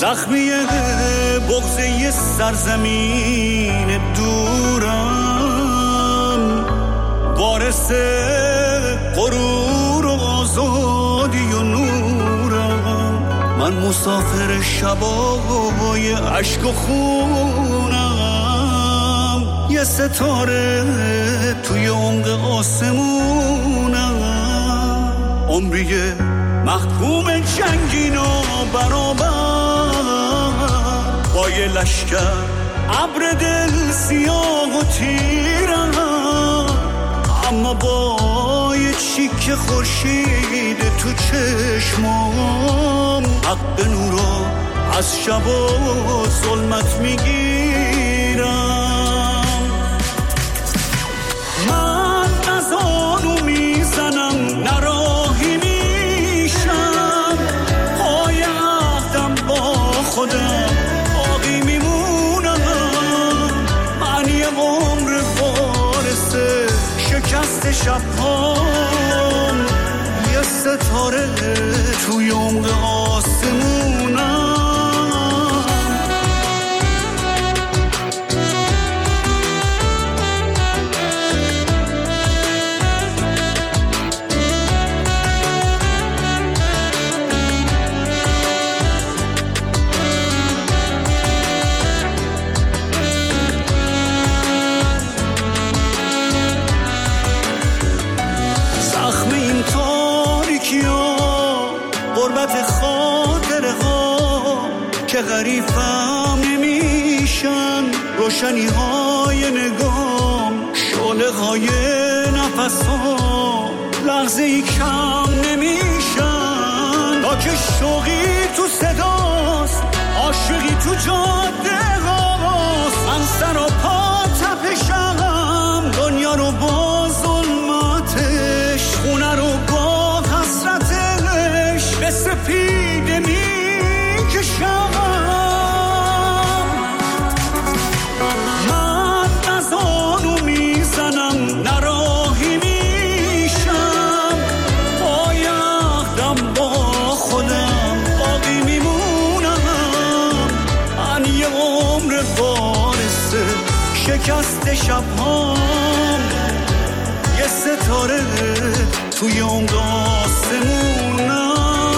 زخمی بغضه سرزمین دورم، وارث غرور و آزادی و نورم. من مسافر شبای عشق و خونم، یه ستاره توی عمق آسمونم. عمری محکوم جنگین و برابر با یه لشکر ابر دل سیاه و تیرم، اما با یه چیک خورشید تو چشمام حق نورو از شب و ظلمت میگیرم. من نزانو میزنم نراهی میشم، پای عهدم با خودم باقی میمونم. من یه عمر وارث شکست شبهام، یه ستاره توی عمق آسمونم. که غریبم نمیشن روشنی های نگام، شعله های نفسام لحظه ای کم نمیشن. تا که شوقی تو صداست، عاشقی تو جاده هاست، من سر و پا تپشم، دنیا رو با ظلمتش، خونه رو با حسرتش به سپیده میکشم. من نزانو میزنم نراهی میشم، پای عهدم با خودم باقی میمونم. من یه عمر وارث شکست شبهام، یه ستاره توی عمق آسمونم.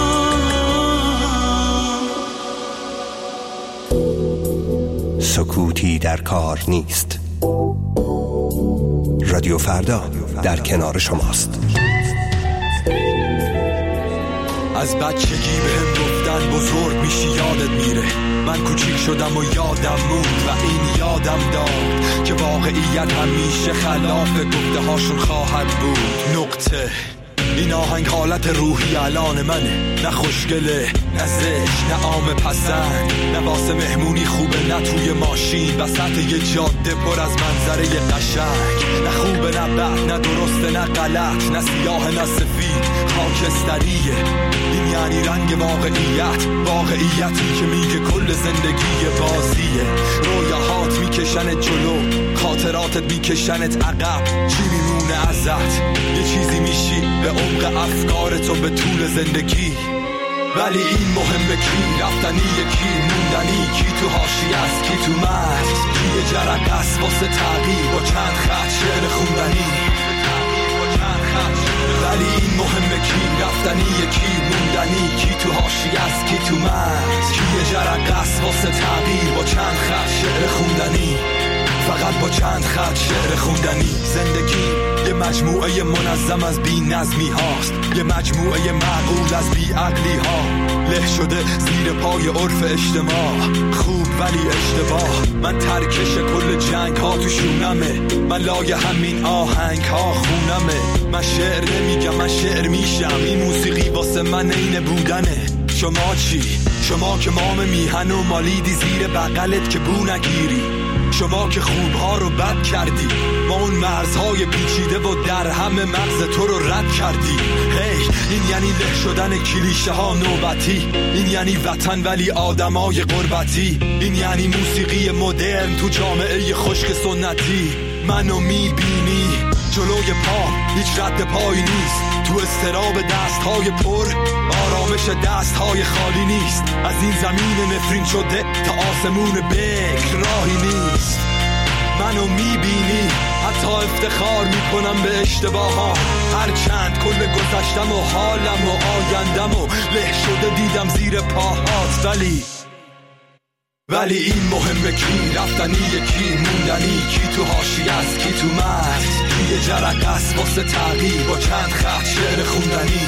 سکوتی در کار نیست. رادیو فردا در کنار شماست. از بچگی بهم گفتن بزرگ میشی یادت میره، من کوچیک شدم و یادم موند و این یادم داد که واقعیت همیشه خلاف گفته هاشون خواهد بود. نقطه. این آهنگ حالت روحی الان منه، نه خوشگله نه زشت نه عام پسند، نه واسه مهمونی خوبه نه توی ماشین وسط یه جاده پر از منظره قشنگ، نه خوبه نه بد نه درسته نه غلط، نه سیاه نه سفید خاکستریه. این یعنی رنگ واقعیتی که میگه کل زندگی بازیه. رویاهات میکشنت جلو، خاطراتت میکشنت عقب، چی میمونه ازت؟ یه چیزی میشی به عمق افکارتو به طول زندگی. ولی این مهمه کی رفتنی، کی موندنی، کی تو حاشیه است کی تو مرز، کی یه جرقه است واسه تغییر با چند خط شعر خوندنی. ولی این مهمه کی رفتنی، کی موندنی، کی تو حاشیه است کی تو مرز، کی یه جرقه است واسه تغییر با چند خط شعر خوندنی. فقط با چند خط شعر خوندنی. زندگی یه مجموعه منظم از بی نظمی هاست، یه مجموعه معقول از بی عقلی ها، له شده زیر پای عرف اجتماع. خوب ولی اشتباه، من ترکش کل جنگ ها تو شونمه، من لای همین آهنگ ها خونمه. من شعر نمیگم من شعر میشم، این موسیقی واسه من عین بودنه. شما چی؟ شما که مام میهن و مالیدی زیر بغلت که بو نگیری، شما که خوبها رو بد کردی، ما اون مرزهای پیچیده و در همه مغز تو رو رد کردی. این یعنی له شدن کلیشه ها نوبتی، این یعنی وطن ولی آدمای غربتی، این یعنی موسیقی مدرن تو جامعه خشک سنتی. منو میبینی جلوی پا هیچ رد پایی نیست، تو استراب دستهای پر آرامش دستهای خالی نیست. از این زمین نفرین شده تا آسمون بکر راهی نیست. منو میبینی حتی افتخار میکنم به اشتباهام، هرچند کل گذشتم و حالم و آیندم و له شده دیدم زیر پاهات. ولی این مهمه کی رفتنی، کی موندنی، کی تو حاشیه است کی تو متن، کی یه جرقه است واسه تغییر با چند خط شعر خوندنی.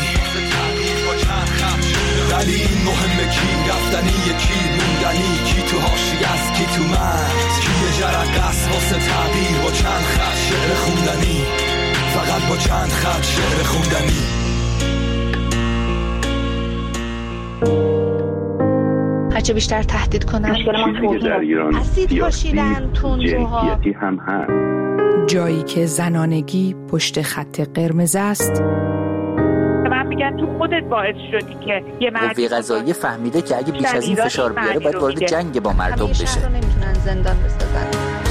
ولی این مهمه کی رفتنی، کی موندنی، کی تو حاشیه است کی تو متن، کی یه جرقه است واسه تغییر با چند خط شعر خوندنی، فقط با چند خط شعر خوندنی. هرچه بیشتر تهدید کنن اسید پاشیدن تندروها هم هست. جایی که زنانگی پشت خط قرمز است. من میگم تو خودت باعث شدی که یه قوه قضاییه فهمیده که اگه بیش از این فشار بیاره باید وارد جنگ با مردم بشه. رو نمیتونن زندان بسازن.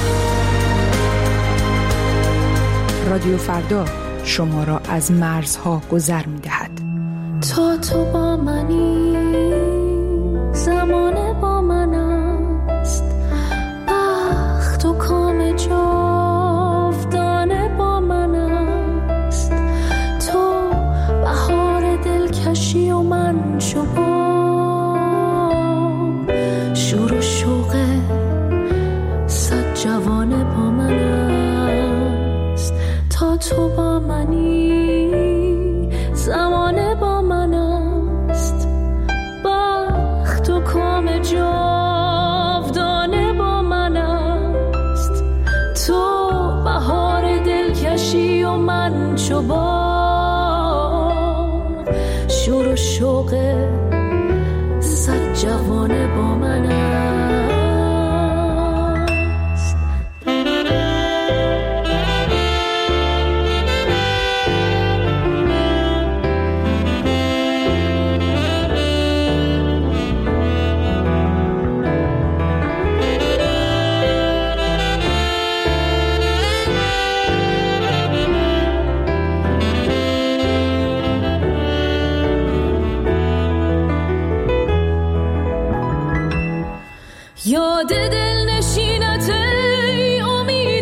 رادیو فردا شما را از مرزها گذر میدهد. تو با منی، زمان با من است، بخت و کام جاودانه با من است. تو بهار دلکشی و من شباب، شور و شوق صد جوانه با من است. تا تو با منی، زمان با من است، بخت و کام جاودانه با من است. تو بهار دلکشی و من چوبان، شور و شوق صد جوانه با من است. یاد دل نشینت ای امید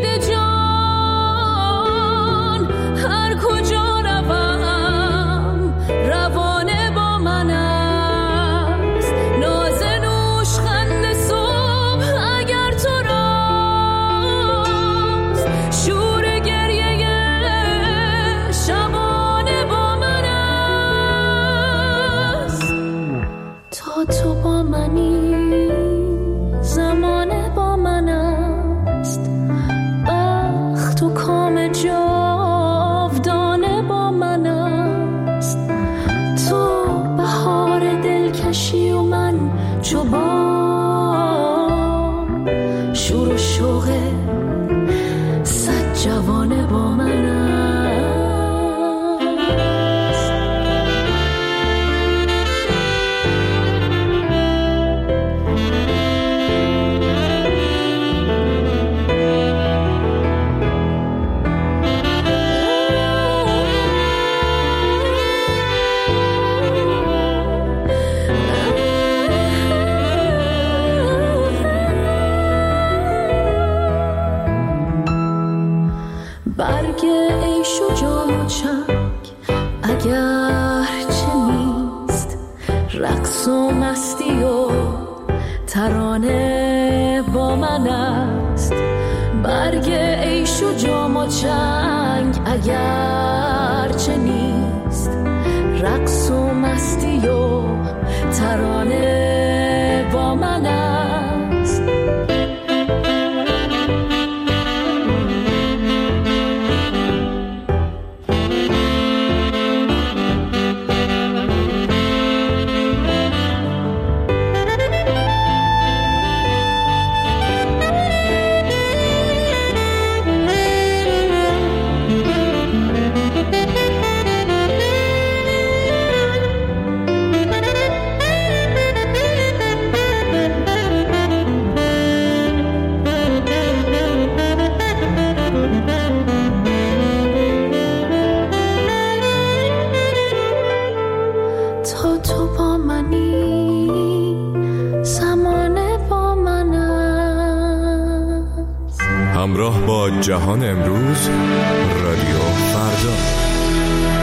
جان، هر کجا روم روانه با من است. ناز نوشخند صبح اگر تو راست، شور گریه شبانه با من است. تا تو با منی، زمانه با من است، بخت و کام جاودانه با من است. تو بهار دلکشی و من چوبان، شور و شوق صد جوانه با من است. برگ عیش و جام و چنگ اگر چه نیست، رقص و مستی و ترانه با من است. برگ عیش و جام و چنگ اگر چه نیست، رقص و مستی و ترانه با من است. همراه با جهان امروز رادیو فردا.